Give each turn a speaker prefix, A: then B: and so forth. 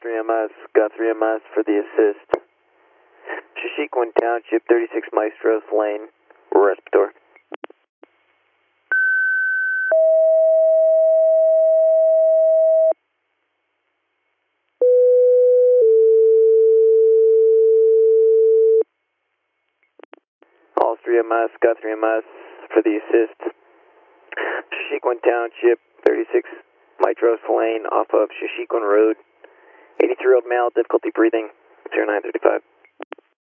A: 3MS, got 3MS for the assist. Shashequin Township, 36 Maestros Lane, respirator. All 3MS, got 3MS for the assist. Shashequin Township, 36 Maestros Lane off of Shashequin Road. 83-year-old male, difficulty breathing, 0935.